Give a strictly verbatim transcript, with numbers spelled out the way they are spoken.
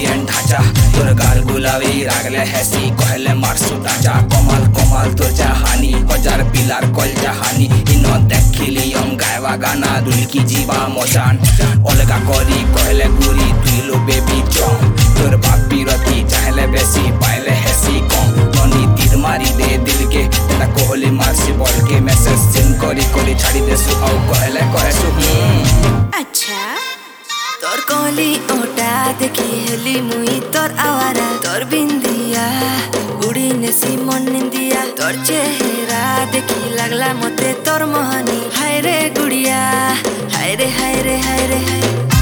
alien ढांचा तोर गाल गुलाबी रागले हैसी कहले मारसु ताजा कमाल कमाल तोर जहानी हजार पिलार कल जहानी इनो देखिली हम गायवा गाना दुलकी जीवा मजान अलगा करी कहले गुरी तुई लो बेबी जम तोर बाप बिरती चाहले बेसी पाइले हैसी कम ननी तीर मारी दे दिल के तेरा कोहली मारसी बोल के मैसेज सिंग करी करी छाड़ी देसु औ कहले कहसु अच्छा तोर कोली ओटा देखी हेली मुई तोर आवारा तोर बिंदिया उड़ी नेसी मन निंदिया तोर चेहरा देखी लगला मते तोर मोहनी हाय रे गुड़िया हाय रे हाय रे हाय रे हाय